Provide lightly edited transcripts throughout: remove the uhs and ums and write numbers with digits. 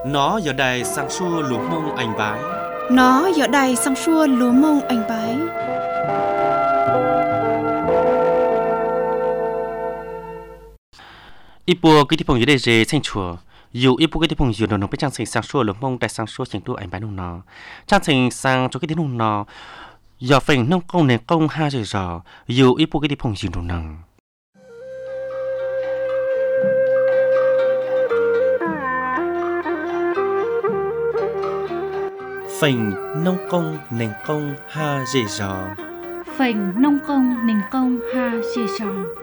Nó giờ đây sang xua lúa mông anh bái. Nó giờ đây sang xua lúa mông anh bái. Ít bùa cái phong dưới đây dễ sinh chùa. Dù ít bùa cái phong dưới nó biết trang sinh sang xua lúa mông đại sang xua chỉnh đu anh bái nung nó. Trang sinh sang cho cái tiếng nung nó. Giờ phình nông công này công ha rồi giờ. Dù ít bùa cái phong dưới nung nó. Phình nông công nền công ha dễ dò. Phình nông công nền công ha dễ dò.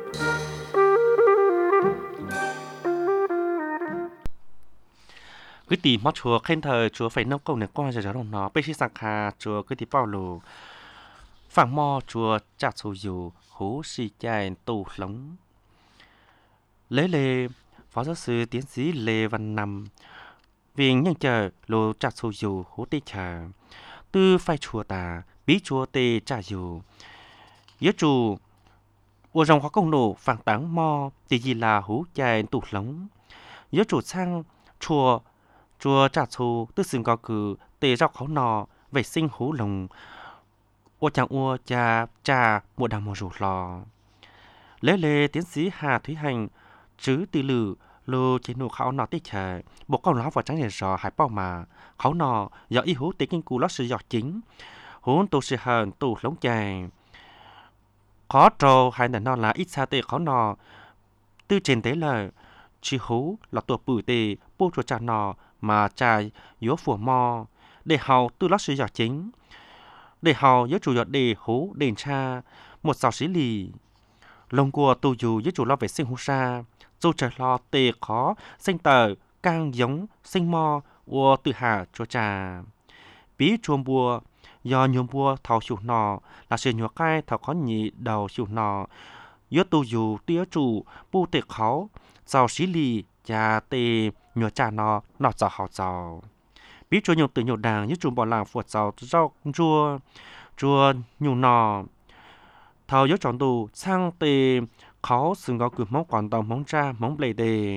Cái tỷ mót chùa khen thời chùa phình nông công nền công ha dễ dò đồng nó. Bây khi sang khá chùa cái tỷ bao lù. Phẳng mò chùa chạc sổ dù hú xì chai tù lống. Lễ lê phó giáo sư tiến sĩ Lê Văn Năm vì nhân chờ lô chạc sổ dù hú tê chờ. Tư phai chùa ta bí chùa tê trả dù. Yếu chủ ua rồng hóa công nổ phẳng táng mò thì gì là hú chai tù lống. Yếu chủ sang chùa chạc sổ tư xưng có cử tê rọc khấu nò vệ sinh hú lồng. Ua chẳng ua cha mùa đào mùa rủ lò. Lễ lê tiến sĩ Hà Thúy Hành chứ tư lử lô chế nụ khảo nọ tích chờ. Bộ con nó vào trắng rẻ rò hải bao mà. Khảo nọ do y hú tế kinh cú lót sự giọt chính. Hún tô sự hờn tù lống chàng. Khó trô hai nền nọ là ít xa tê khảo nọ. Tư trên tế lời chỉ hú là tổ bử tê bố chùa cha nọ mà cha yếu phùa mò. Để hào tư lót sự giọt chính. Để hào yếu chủ giọt đề hú đền cha một sào xí lì. Lông của tù dù yếu chủ lo vệ sinh hú xa. Dù trời lo tê khó sinh tờ càng giống sinh mò ua tự hạ cho trà. Bí chuông bùa do nhuộm bùa thảo chủ nọ là sự nhuộm cai thảo khó nhị đầu chủ nọ. Yếu tù dù tía chủ bù tê khó sào xí lì cha tê nhuộm trà nọ nọ giàu hào giàu. Bí chuông nhuộm tự nhuộm đàng yếu chủ bỏ làng phuột giàu rau chua nhuộm nọ. Thảo yếu chọn tù sang tê khó xứng có cử mong quản đồng mong cha mong bề đề.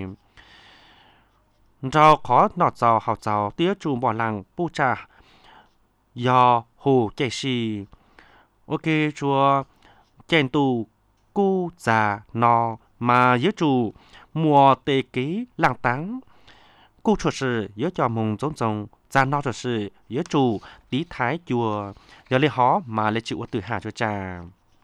Rau khó nọt giàu hào giàu tía chủ bỏ làng bù trà do hồ chạy xì. Ok chùa chèn tù cu già nọ mà yếu chủ mùa tê ký làng táng. Cu chùa sư yếu cho mông giống giống già nọ chùa sư yếu chủ tí thái chùa yếu lê hó mà lê chịu tự hạ cho trà.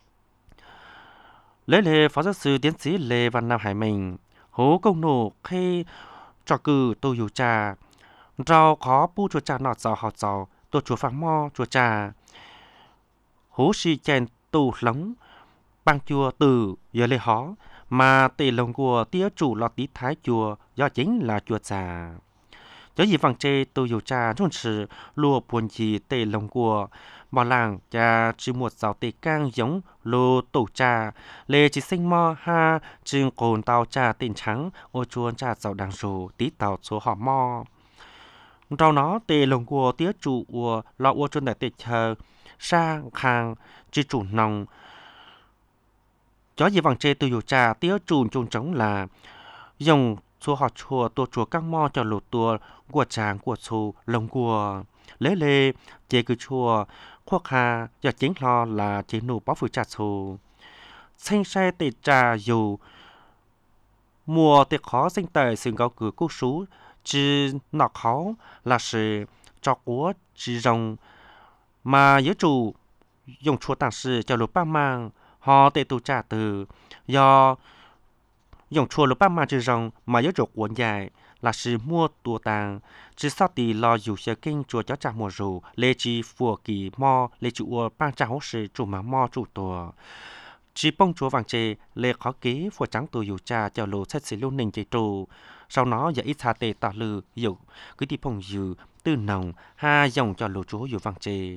Lễ lê phó giáo sư tiến sĩ Lê Văn Nam Hải Mình hố công nổ khi cho cử tô dù trà. Rau khó bù chùa trà nọt giàu họt giàu tô chùa phẳng mò chùa trà. Hố xì chèn tù lống bằng chùa tử giờ lê hó mà tề lồng của tía chủ lọt tí thái chùa do chính là chùa trà. Cho gì vàng chê tô dù trà rôn sử lùa buồn gì tề lồng của bỏ làng cha chỉ một giáo tê càng giống lô tổ trà lê chỉ sinh mò ha chừng cồn tàu trà tiền trắng ô chuôn trà giàu đàng rù tí tàu số họ mò. Rau nó tê lồng của tía chủ của lọ ô chuôn đại tê chờ sang khang chỉ chủ nòng. Cho gì vàng chê tô dù trà tía chủ trùng trống là dùng số họ chùa tô chùa các mò cho lột tua của tràng của xù lồng của lễ lê chế cư chùa khoác hà do chính lo là chế nụ bó phụ trà xù. Xanh xe tê trà dù mùa tê khó sinh tờ xương gạo cử cú sú chứ nọ khó là sự cho của chứ rồng mà yếu chủ dùng chùa tàng sự cho lục ba mang họ tê tù trà từ do dùng chùa lục ba mang chứ rồng mà yếu chủ cuốn dài là sự mua tùa tàng. Chứ sao tì lo dù xe kinh chùa cháu trả mùa rù lê chi phùa kỳ mò lê chủ ua bang trả hỗ sự chủ mà mò chủ tùa. Chỉ bông chúa vàng chê lê khó ký phùa trắng tùa dù cha cho lô xét xí lưu ninh chê trù. Sau nó giờ ít xa tê tạ lư dù cứ đi bông dù tư nồng ha dòng cho lô chúa dù vàng chê.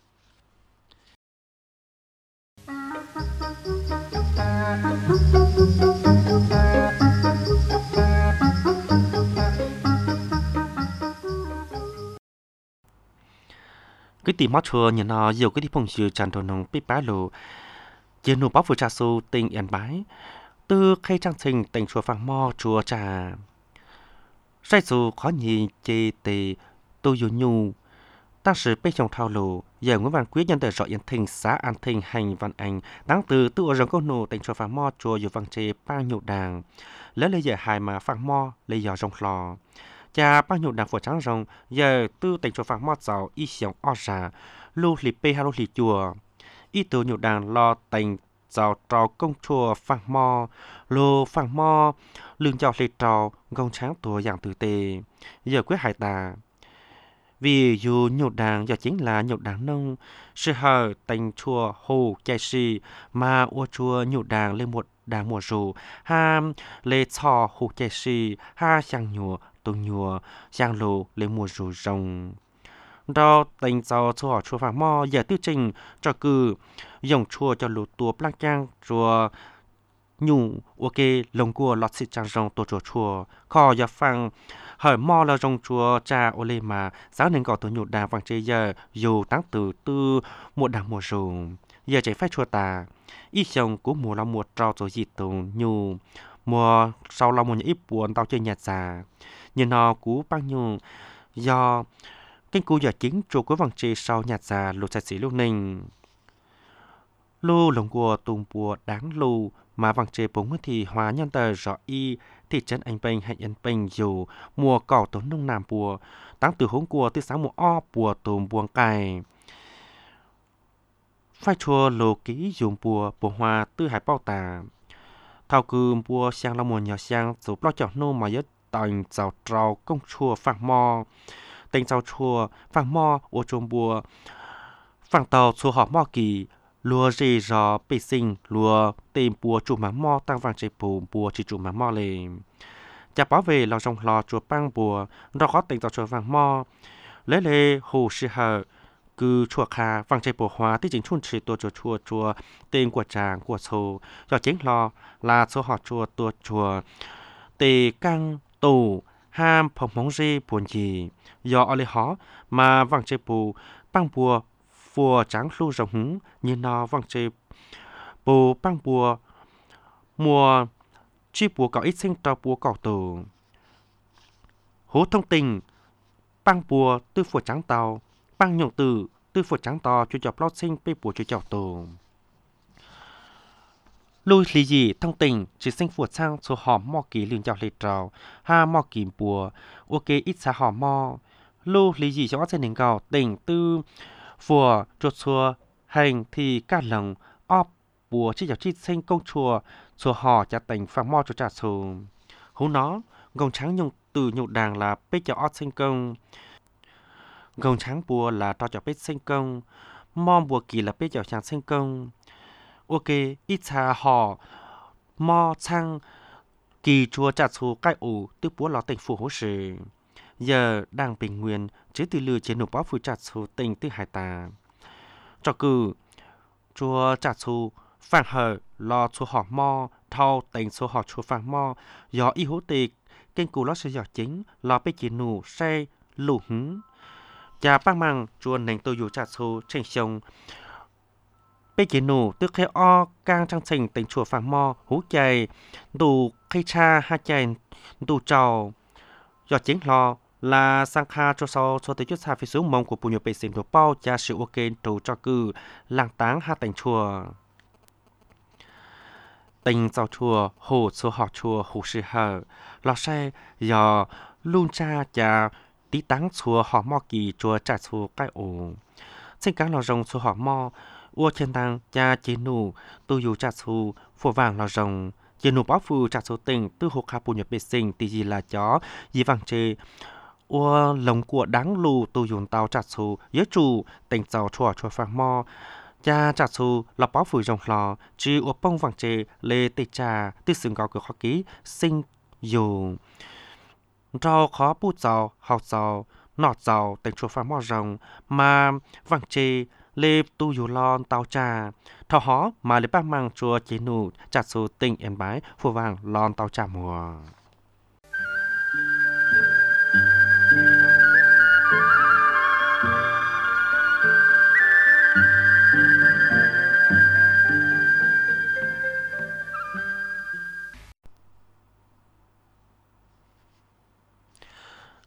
Cái tìm mót chùa nhìn nó nhiều cái đi phong dư tràn đồ nông bí bá lộ. Giờ nụ bóc vừa trà xô tình yên bái. Từ khay trang trình tình chùa phẳng mò chùa trà. sai dù khó nhìn chê tề tôi dù nhu.当时被trong thao lù, giờ Nguyễn Văn Quyết nhân từ rõ yên thình xã An Thình hành văn anh, đáng từ tự ở rồng câu nụ tỉnh cho phàng mò chùa dù văn chê bao nhiêu đàng. Lấy lấy giờ hài mà phàng mò, lấy giờ rồng lò. Cha bao nhiêu đàng phổ trắng rồng, giờ tư tỉnh cho phàng mò giàu y xiong o ra, lù lì bê hà lù lì chùa. Y tù nhiều đàng lo tỉnh giàu trò công chùa phàng mò, lù phàng mò, lương giàu lì trò, gông tráng tùa dạng tử tề. Giờ quyết hải tà. Vì dù nhột đảng giờ chính là nhột đảng nông, sự hờ tình chùa hồ chạy sĩ mà ua chùa nhột đảng lên một đảng mùa rù, ha lê chò hồ chạy sĩ, ha sang nhùa, tùng nhùa, sang lù lên mùa rù rồng. Đó tình giàu chùa chùa phàng mò giờ tư trình cho cư, dòng chùa cho lù tùa blanc chang chùa nhủ ok lồng cua lọt xịt trang rong tổ chùa kho giờ phang hỏi mò là rong chùa cha ô lê mà giáo nên gọi tổ nhụt đàng vàng chơi giờ dù tăng từ tư một đàng mùa rùng giờ chạy phép chùa tà ít chồng của mùa là mùa trao rồi gì tùng nhủ mùa sau là mùa ít buồn tao chơi nhạt già nhưng nó cú bao nhiêu do cái cú giờ chính chùa của vàng chơi sau nhạt già lụt sạch xỉ lúc ninh lô lồng cua tùng bùa đáng lù mà vàng chế bóng thì hóa nhân tờ rõ y thị trấn anh bình hay anh bình dù mùa cỏ tốn nông nam bùa tăng từ hôm cua tới sáng mùa o bùa tùm buông cài phai chùa lô ký dùng bùa bùa hoa tư hải bao tà thao cư bùa sang là mùa nhỏ sang dù lo chọn nô mà yết tành giàu trào công chùa phàng mò tên giàu chùa phàng mò ô trôm bùa phàng tàu chùa họ mò kỳ lùa rì rò bê sinh lùa tìm bùa chủ má mò tăng vàng chế bùa chỉ chủ má mò lề chả bảo vệ lòng rồng lò chùa băng bùa nó khó tình tạo chùa vàng mò lấy lê hồ sư hờ cứ chùa khá vàng chế bùa hóa tí chính chun chỉ tua chùa tên của tràng của sổ do chính lò là số họ chùa chùa tề căng tù ham phòng móng rê buồn gì do ở lê hó mà vàng chế bùa băng bùa phùa trắng lưu rồng hứng như nó vang chế bù băng bùa mùa chi bùa cỏ ít sinh trò bùa cỏ tù hố thông tình băng bùa tư phùa trắng tàu băng nhộng tử tư phùa trắng tàu chú chọc lót sinh bê bùa chú chọc tù lui lý gì thông tình chỉ sinh phùa sang số hòm mò kỳ liên chọc lê trào ha mò kỳ bùa ok ít xa hòm mò lưu lý gì cho sẽ nền gạo tình tư phùa chuột xua hành thì cả lần óp bùa chỉ giáo chi sinh công chùa chùa họ trả tình phàng mò cho trả xù hú nó gồng trắng nhung từ nhục đàng là bê cho ót sinh công gồng trắng bùa là cho bê sinh công mò bùa kỳ là bê cho chàng sinh công ok ít xa họ mò chăng kỳ chùa trả xù cái ủ tư búa lò tình phù hố sự giờ đang bình nguyên chứ từ lừa trên nụ bó phụ chặt số tình tư hải tà cho cử chùa chặt số phản hở lo chùa họ mò thao tình số họ chùa phản mò do y hữu tịch kênh cù lót sẽ giọt chính lo bê chỉ nụ say lù hứng cha bác mang chùa nành tôi dù chặt số trên sông bê chỉ nụ tức khai o càng trang trình tình chùa phản mò hú chạy đủ khai cha ha chạy đủ trào do chính lo là sang kha cho sau cho tới chút xa phía xuống mông của bùi nhục bệ sinh thuộc bao cha sự ok trù cho cư làng táng ha thành chùa tình giao chùa hồ số họ chùa hồ sư hờ lo xe do luôn cha cha tí táng chùa họ mò kỳ chùa trả chùa cái ổ xin các lò rồng chùa họ mò ua trên tăng cha chế nụ tu dù trả chùa phổ vàng lò rồng chế nụ báo phù trả số tình tư hộ khá bùi nhục bệ sinh tí gì là chó gì vàng chê ua lồng của đáng lù tu dùng tàu chặt xù giới chủ tình giàu chùa phàng mò cha chặt xù lọc báo phủi rồng lò chứ ua bông vàng chê lê tê trà tư xứng gạo cửa khó ký sinh dù rau khó bút giàu học giàu nọt giàu tình chùa phàng mò rồng mà vàng chê lê tu dù lon tàu trà thọ hó mà lê bác mang chùa chế nụ chặt xù tình em bái phù vàng lon tàu trà mùa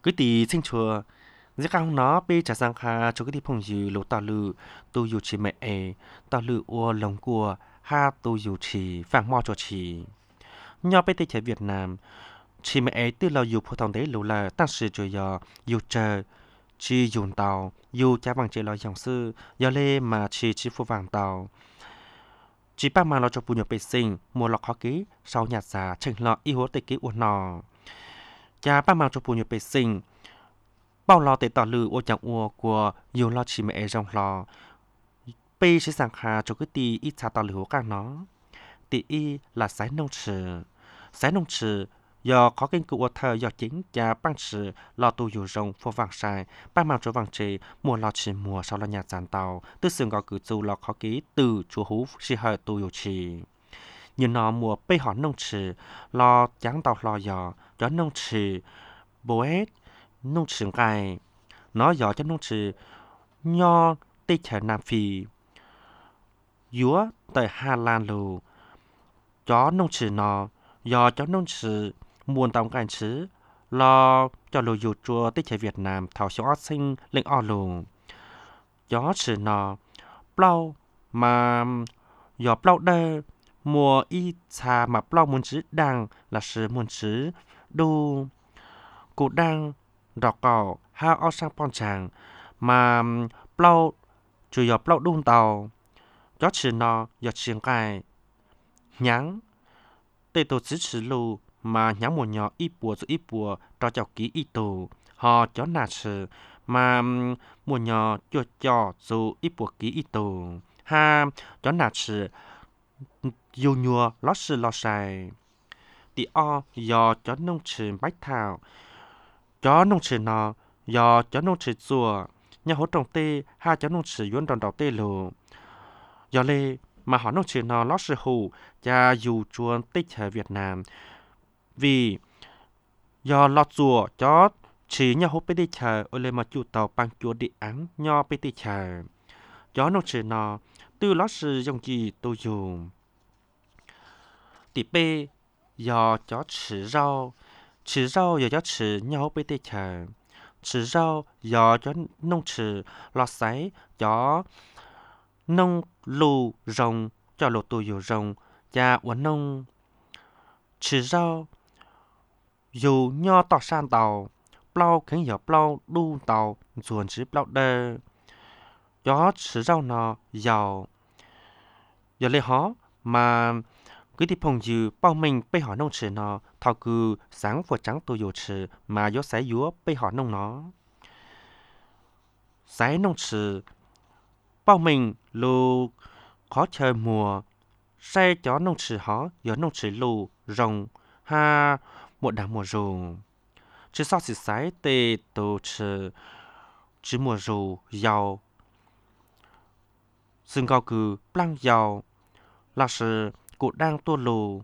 Cứ tí sinh chùa, giấc cao nó bê trả sang khá cho cái tí phong dư lô tà lư, tôi dù chỉ mẹ tà lư ua lồng cua, ha tôi dù chỉ phàng mò cho chỉ. Nhỏ bê tê trẻ Việt Nam, chỉ mẹ tư là dù phổ thông đấy lù là tăng sự cho dù chờ, chỉ dùng tàu, dù cha bằng chế lo dòng sư, do lê mà chỉ phụ vàng tàu. Chỉ ba mà lo cho bù nhờ bê sinh, mua lọc khó ký, sau nhạt giả, chừng lọ y hố tê ký uốn nò. Cha ba mà cho bù nhờ bê sinh, bao lo tê tỏ lư ô chẳng ua của dù lo chỉ mẹ rong lo. Bê sẽ sẵn khá cho cái tì ít xa tỏ lư hố càng nó. Tì y là sái nông trừ. Sái nông trừ, do có kinh cụ thơ do chính cha băng trừ lo tu dù rong phô vàng sai, ba mà cho vàng trì mua lo chỉ mua sau lo nhà giàn tàu, tư xương gọi cử dù lo khó ký từ chúa hú si hơi tu dù trì. Nhưng nó mua bê họ nông trừ, lo chán tàu lo dò, cho nông trừ bố hết, nông trừ gai. Nó dò cho nông trừ nho tê chở Nam Phi. Dúa tới Hà Lan lù, cho nông trừ nó, do cho nông trừ muôn tông cảnh chứ, lo cho lù dù chùa tích chế Việt Nam thảo xóa sinh lên o lù. Gió trừ nó, bao mà gió bao đơ, mùa y xa mà bao muốn chứ đang là sự muốn chứ đu. Cụ đang đọc cỏ ha o sang bọn chàng, mà bao chủ gió bao đun tàu. Gió trừ nó, gió trường cài, nhắn, tê tổ chứ trừ lù, mà nhắm một nhỏ ít bùa cho chọc ký ít tù họ chó nà sự mà một nhỏ cho dù ít bùa ký ít tù ha chó nà sự dù nhùa lót sự lót xài tì o do chó nông trừ bách thảo chó nông trừ nó do chó nông trừ chùa nhà hỗ trồng tê ha chó nông trừ yuan đòn đỏ tê lù do lê mà họ nông trừ nó lót sự hù cha dù chuan tích ở Việt Nam vì do lọt rùa cho chỉ nhau hốt bê đi chờ ở lên mà chủ tàu bằng chúa địa án nhau bê đi chờ cho nó chỉ nó từ lót sự dùng gì tôi dùng tỷ bê do cho chỉ rau do cho chỉ nhau bê đi chờ chỉ rau do cho nông chỉ lọt sấy cho nông lù rồng cho lột tôi dùng rồng cha uốn nông chỉ rau dù nho tỏ san tàu, bao khiến giờ bao đu tàu, ruồn chỉ bao đơ. Gió sử rau nọ giàu. Giờ lấy họ mà cứ đi phong dư bao mình bây họ nông sử nọ, thọ cư sáng vừa trắng tôi dù sử mà gió sái dúa bây họ nông nó. Sái nông sử bao mình lù khó chơi mùa, xe chó nông sử họ, gió nông sử lù rồng ha một đám mùa rù chứ sao chỉ sái tê tổ chứ mùa rù giàu xương cao cử plăng giàu là sự cụ đang tua lù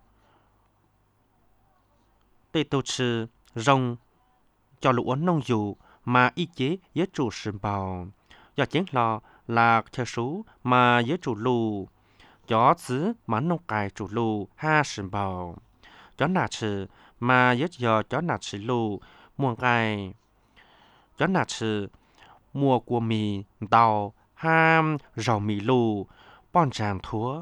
tê tổ chứ rồng cho lũ nông dù mà y chế giới chủ sườn bào do chính là theo số mà giới chủ lù gió xứ mà nông cài chủ lù ha sườn bào gió nà trừ mà yết giờ chó nạt chỉ lù muôn gai chó nạt chỉ mua của mì tàu ham rau mì lù bon tràng thúa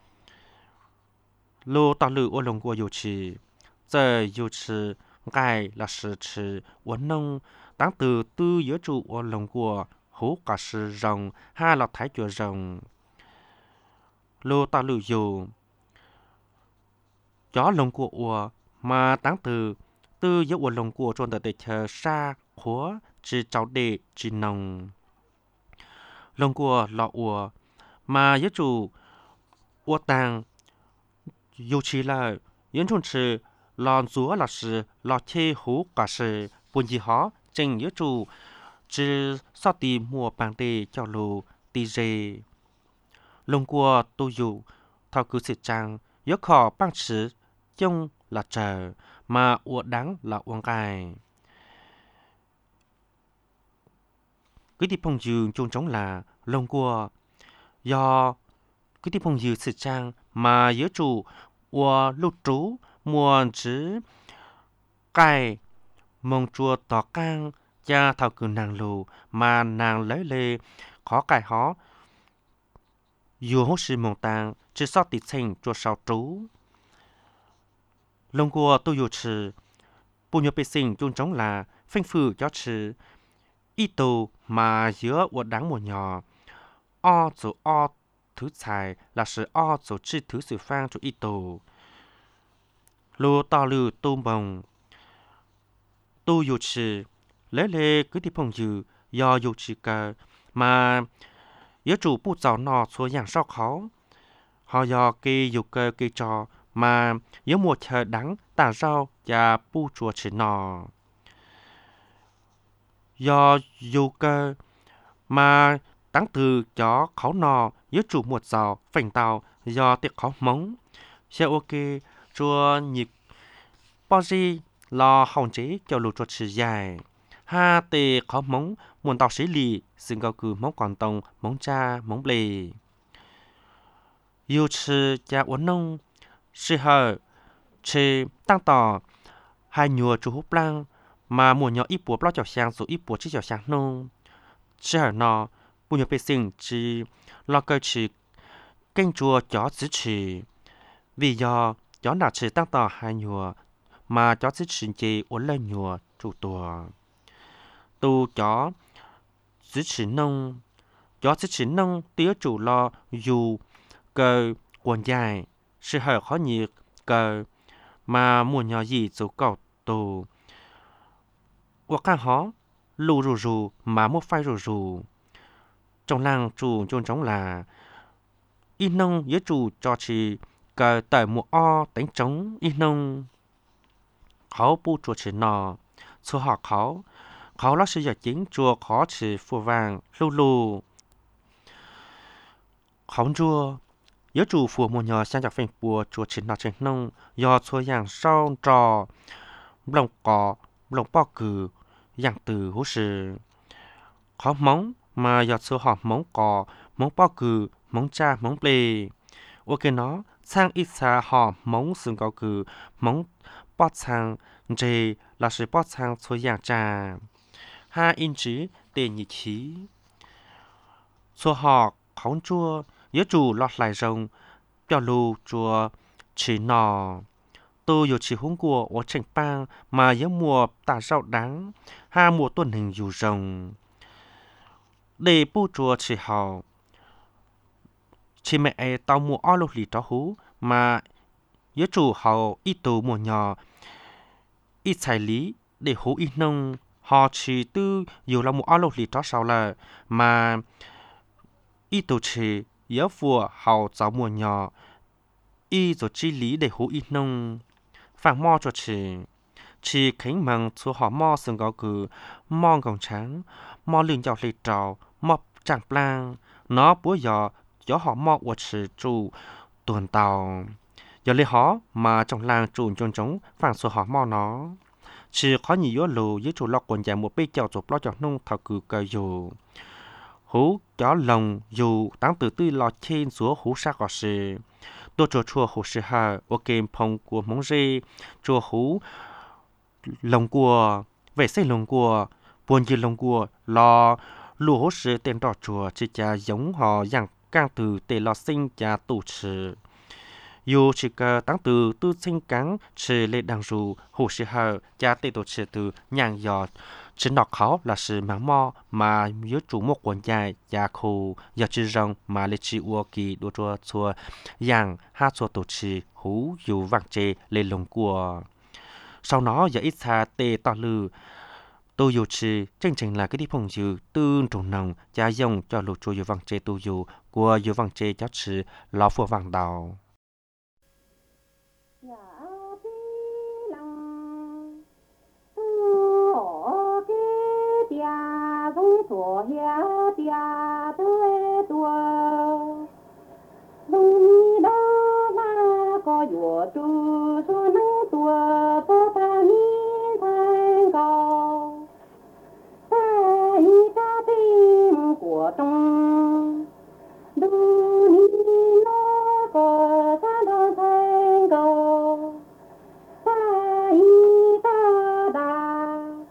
lù tàu lử ô lồng của yêu chỉ giờ yêu chỉ gai là sự chỉ uốn nông đáng từ tư giữa trụ ô lồng của hú cả sự rồng ha là thái chùa rồng lù tàu lử dù chó lồng của ua mà đáng từ giữa quần lồng của tròn để chờ xa khóa chỉ cháu đệ chỉ nồng lồng của lọ ua mà giữa chủ ua tàng dù chỉ là những chuyện sự lòn rúa là sự lọ chê hú cả sự buồn gì hó trình giữa chủ chỉ sao tìm mùa bằng đề cho lù tì dê lồng của tôi dù thao cứ sự trang giữa khó bằng sự chung là chờ mà ua đắng là uống cài. Cứ đi phong dường chung trống là lông cua do cứ đi phong dường sự trang mà giữa chủ ua lưu trú muôn chứ cài mong chua tỏ cang cha thảo cử nàng lù mà nàng lấy lê khó cài hó dù hốt sư mong tàng chỉ sao tịt sinh chua sao trú lông qua tôi dù trừ bù nhớ bê sinh chung trống là phanh phử cho trừ ít tù mà giữa của đáng một nhỏ o chỗ o thứ xài là sự o chỗ chi thứ sự phang chỗ ít tù lô to lư tô bồng tu dù trừ lấy lê cứ thì phong dư do dù trừ cả mà yếu chủ bút giáo nọ số dạng sau khó họ do kỳ dù cơ kỳ trò mà yếu mùa chờ đắng tả rau và bu chùa chỉ nọ do dù cơ mà đáng từ cho khó nọ yếu chủ một giàu phành tàu do tiệc khó mống xe ok chùa nhịp bao gì lo hồng chế cho lụt chuột chỉ dài ha tê khó mống muốn tàu sĩ lì xin cầu cử mống còn tông mống cha mống bề yêu sư cha uốn nông sư hờ chê tăng tỏ hai nhùa chú hút lang mà mùa nhỏ ít bùa bao chảo sang số ít bùa chỉ chảo sang nông sư hờ nọ bùa nhỏ bê sinh chỉ lo cơ chỉ kênh chùa chó chỉ chỉ vì do chó nào chỉ tăng tỏ hai nhùa mà chó chỉ chỉ uốn lên nhùa chủ tùa tu chó chỉ nông chó chỉ nông tía chủ lo dù cơ quần dài sự hở khó nhiệt cơ mà mùa nhỏ gì chỗ cầu tù hoặc càng hó lù rù rù mà mua phai rù rù trong làng chủ chôn trống là in nông dưới chủ cho chỉ cơ tởi mùa o đánh trống in nông khó bu chùa chỉ nọ số họ khó là sự giải chính chùa khó chỉ phù vàng lù lù khóng chùa yếu chủ phù mùa nhỏ sang chọc phèn bùa chùa chỉ nọ trên nông do số dạng sau trò lồng cỏ lồng bao cử dạng từ hú sự khó móng mà do số họ móng cỏ móng bao cử móng cha móng plê ok nó sang ít xa họ móng xương cao cử móng bót sang dê là sự bót sang số dạng trà ha in chí tề nhị khí số họ khóng chua yếu chủ lọt lại rồng biểu lù chùa chỉ nọ tôi yếu chỉ hung của ở thành bang mà yếu mùa tả rau đáng ha mùa tuần hình dù rồng để bu chùa chỉ hào chỉ mẹ tao mùa o lục lì đó hú mà yếu chủ hào ít tù mùa nhỏ ít xài lý để hú ít nông họ chỉ tư yếu là mùa o lục lì đó sao là mà ít tù chỉ yếu phùa hào giáo mùa nhỏ y rồi chi lý để hú ít nông phản mò cho chỉ khánh mừng số họ mò sừng gạo cử mò gồng trắng mò lưng dạo lì trào mò chẳng plan nó búa gió họ mò của chỉ chủ tuần tàu giờ lấy họ mà trong làng chủ chôn trống phản số họ mò nó chỉ có nhiều lù với chủ lọc quần dài một bê chảo chụp lo chọc nông thảo cử cờ dù hú chó lồng dù tăng từ tư lọt trên xuống hú sa cỏ sư tôi cho chùa hú sư hà ở kèm phong của móng rê chùa hú lồng của vệ sinh lồng của buồn gì lồng của lo lúa hú sư tên đỏ chùa chỉ cha giống họ dạng càng từ để lo sinh cha tụ trừ dù chỉ cả tăng từ tư sinh cắn chỉ lệ đằng dù hú sư hà cha tệ tổ trừ từ nhàng giọt chỉ nọ khó là sự mắng mò mà yếu chủ một quần dài và khô giờ chỉ rằng mà lệ chỉ ua kỳ đua chua chua yang ha chua tổ chỉ hú dù vàng chê lên lồng của sau đó giờ ít xa tê to lư tôi dù chỉ chân chính là cái đi phong dư tương trùng nồng gia dùng cho lục chua dù vàng chê tôi dù của dù vàng chê cho chỉ lò phù vàng đào tổ ya tia tươi tua lung đó mà có dùa tu số nắng tua bố ta mi thành cầu ta ta tim của trong du ni nó có ta đâu thành cầu ta ta đà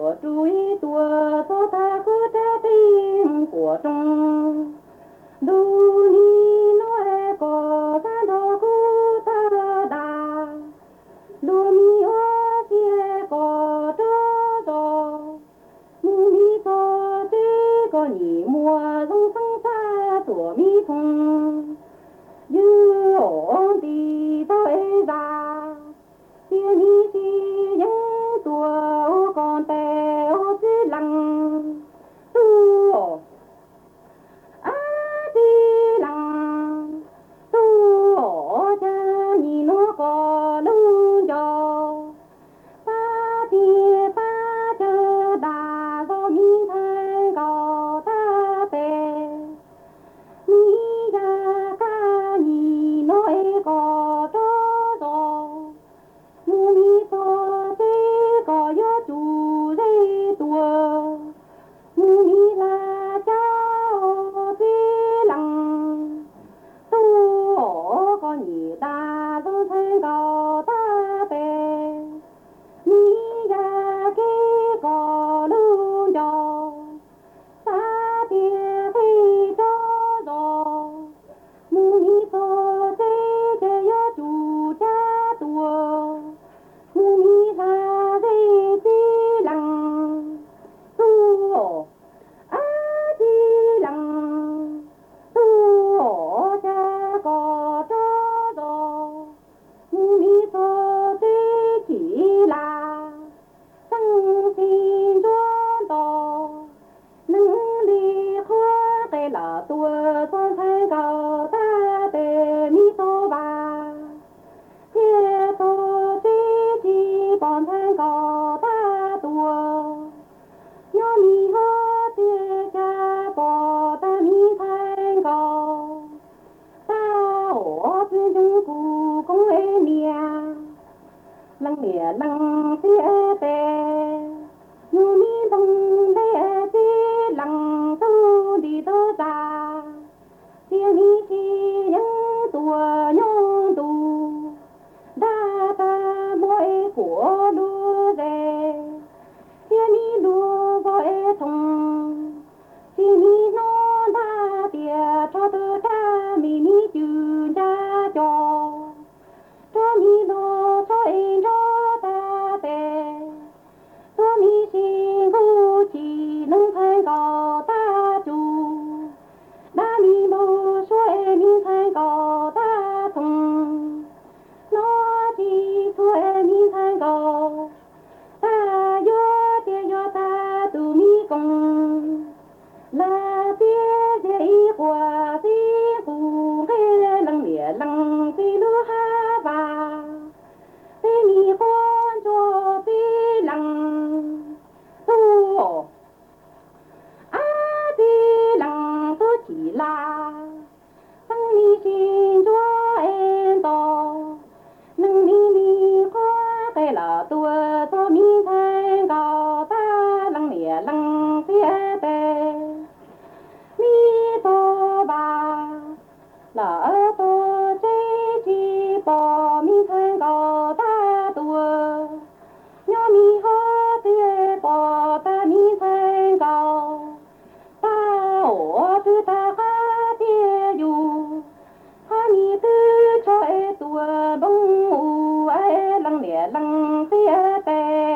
我注意多做他个这的国中，努力那个山头古特大，罗米我些个这着，木米做这个你莫容生啥做米虫，有红的到一啥，些米些人多讲得我是冷，多。啊的郎，多着你那个龙角，八天八着大着明天高大白，你呀个你那一个着着，我咪说这个要住人多。木米拉家的郎，多个你大都成高大白，你呀给个龙角，大点飞着着，木米说这个要住家多，木米拉的郎。多啊的郎，多这个这着，木米说的起啦，生心转到，能力花给了多做才高大的米说吧，接着这几帮才高大多。要你和爹家包的米饭糕，大我子中故宫的娘，冷面冷的白，有米东的的冷都的都炸，些米些人多用多，大大莫过路在。些米路过一通，些米弄大的朝头大米米就家家，这米路朝一朝大的，这米辛苦起能参高大住，那米路说米参高大通，那几处米参高。大约的约大都米工，那边这一花的湖海冷面冷的路哈巴，在米换着的冷，多啊的冷都起啦，生米心着恩道，能米米花给了多。米饭高大冷面冷些的，米多吧，老多这几包米饭高大多，要米好的包的米饭高，大我子大哈的哟，哈米都吃一多梦哎冷面冷些的。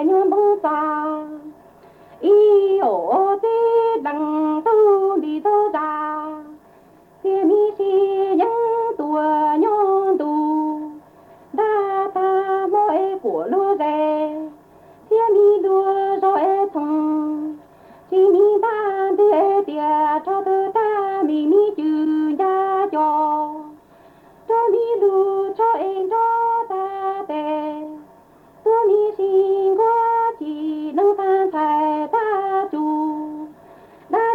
咿哟的冷都里头炸，些米些人多娘多，大大莫爱过路在，些米多少爱葱，些米大的爹朝头大米米就家家，这米路朝一朝大的，这米辛苦。能饭菜大煮，那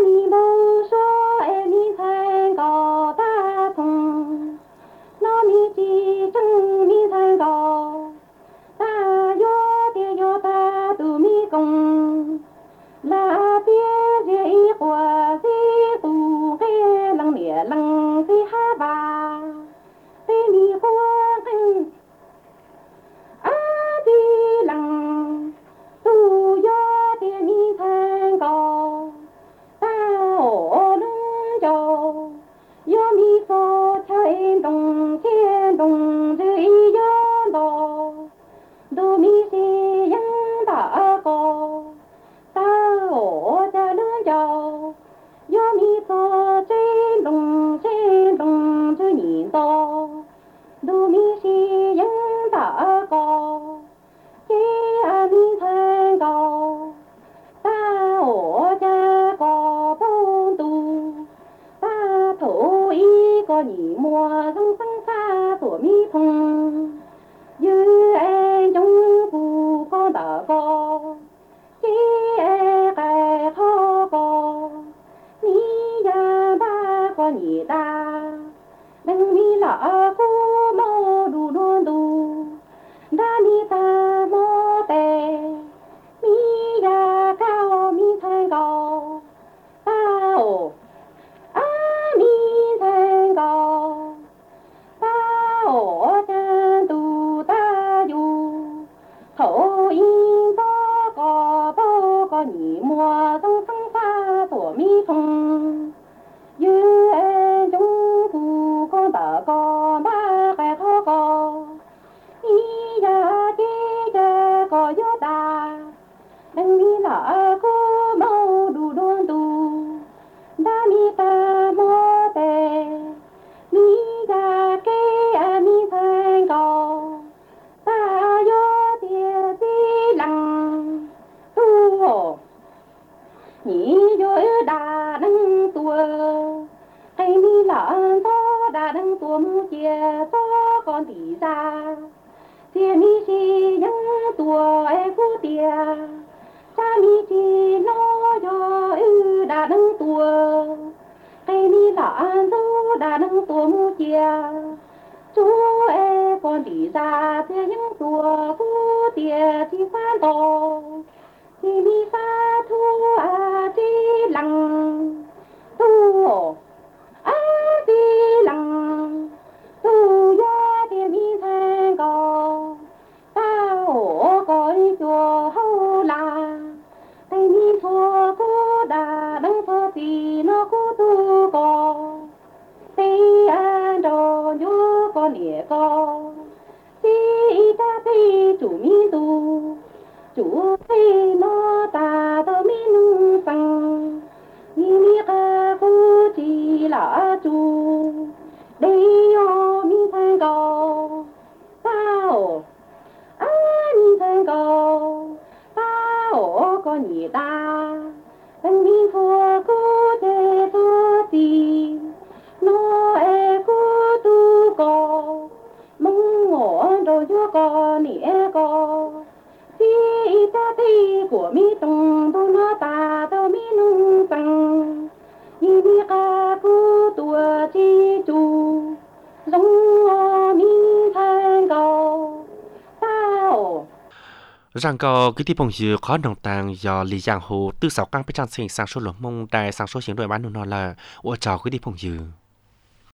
có nhị mùa trong sông xa tổ mi thông như em chúng tu con tờ con ba cái thô con ý ya chi cha có gió đà đừng mi lỡ cô mau đủ đôn đủ đã mi ta mô tề mi ya kê a mi sang cầu ta yo tia ti lăng tu hồ nhị yo đà đăng tua hay mi lỡ to đà đăng tua mu chia to con tỷ ra tia mi chi nhăng tua e phu tia cha mi chi lo yo đà đăng tua hay mi lỡ to đà đăng tua mu chia chú e con tỷ ra tia nhăng tua phu tia chi phan to thì mi sa thu a chi lăng tu a chi lăng tu ya tia mi sang go ta ổ coi chùa hậu la tay mi thua cô đà đăng thua thì nó cô tu co tay an đồ nhớ con địa co ti ta ti chủ mi tu chủ ti nó ta tơ mi nung sang ni mi ca cô chỉ là chủ đây yo mi sang go tao a mi sang go tao có nhị ta đừng mi thua cô thế thua ti nó e cô tu co mong ngõ rồi chúa co nè co ti ta ti của mi tung tu nó ta tơ mi nung tăng ni mi ca cô tua chi chu giống mi sang cầu tao rằng có cái tiếp bằng dự khó đồng tàng do lý giang hồ từ sáu căng bên trong sinh sang số lượng mông đài sang số chiến đội bán nó là ở trò cái tiếp bằng dự